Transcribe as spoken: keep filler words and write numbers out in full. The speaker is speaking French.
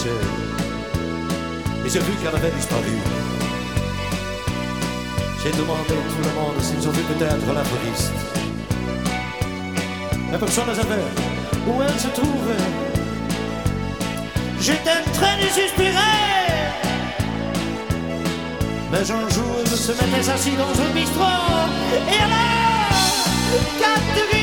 connaissais. Et j'ai vu qu'elle avait disparu. J'ai demandé à tout le monde s'ils ont vu peut-être la police. Mais personne ne savait où elle se trouvait. J'étais en train de suspirer. Mais un jour, je se mettait assis dans un bistrot. Et alors, quatre